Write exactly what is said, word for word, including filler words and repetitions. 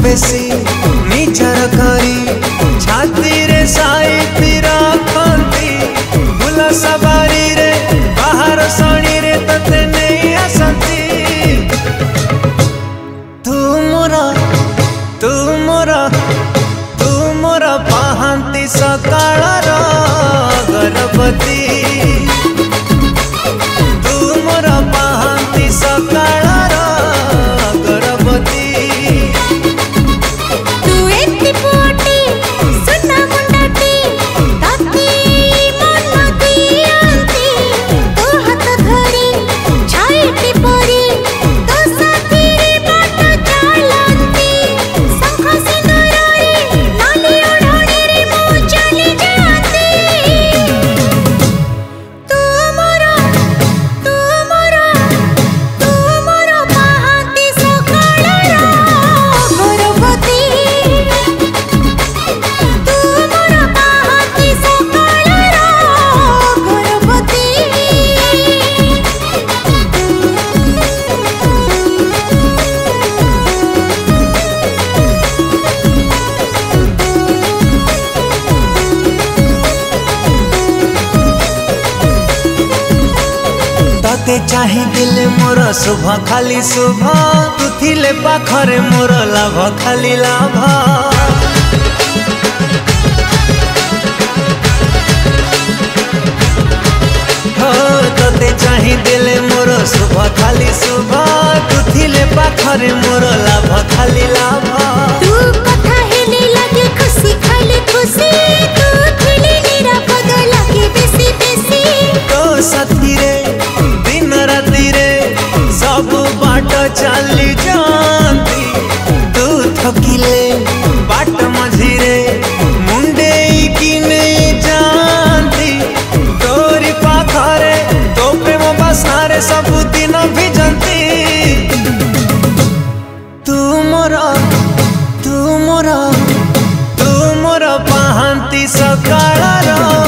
बेसी निचर करी छाती रे साइती रखती फूल सवारी रे बाहर सणी रे तते नहीं आसती। तू मोरा तू मोरा तू मोरा पाहंती सकाळ गर्भवती तू मोरा पाहंती सकाळ गर्भवती। तू एती पोटी सुना मुंडाटी ताती मन दियांती तो हाथ धरी छाईटी परी तो साथी बाट चालंती शंख सिंदूर रे नाली ओढ़णी रे मु चली जाती। तू मोरा तू मोरा तू मोरा पाहंती सकाळ गर्भवती तू मोरा पाहंती सकाळ गर्भवती। तते चाही दिल मोर शुभ खाली शुभ तू थिले पाखरे मोर लाभ खाली लाभ। हो तते चाही दिल मोर शुभ खाली शुभ तू थिले पाखरे मोर लाभ खाली लाभ। तू कथा हेले लगे खुशी खाली खुशी तू थिले निरापद लगे बेसी बेसी। तो साथी रे दिन राति रे सब बाट चली जाती तू थकिले बाट मझिरे मुंडे की नहीं जानती तोरी पाखरे तो प्रेम बसारे सब दिन भिजंती। तू मोरा तू मोरा तू मोरा पाहंती सकाळ